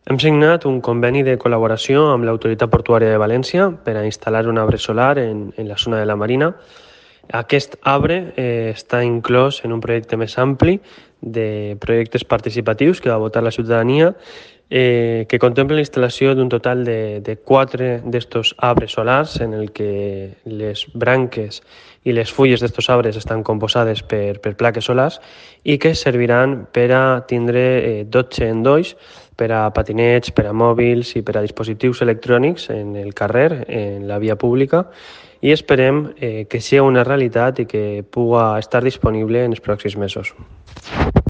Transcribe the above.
Hem signat un conveni de col·laboració amb l'Autoritat Portuària de València per a instal·lar un arbre solar en la zona de la Marina. Aquest arbre està inclòs en un projecte més ampli de projectes participatius que va votar la ciutadania, que contempla la instal·lació d'un total de 4 d'estos arbres solars, en el que les branques i les fulles d'estos arbres estan composades per plaques solars i que serviran per a tindre 12 endolls per a patinets, per a mòbils i per a dispositius electrònics en el carrer, en la via pública, i esperem que sigui una realitat i que pugui estar disponible en els pròxims mesos.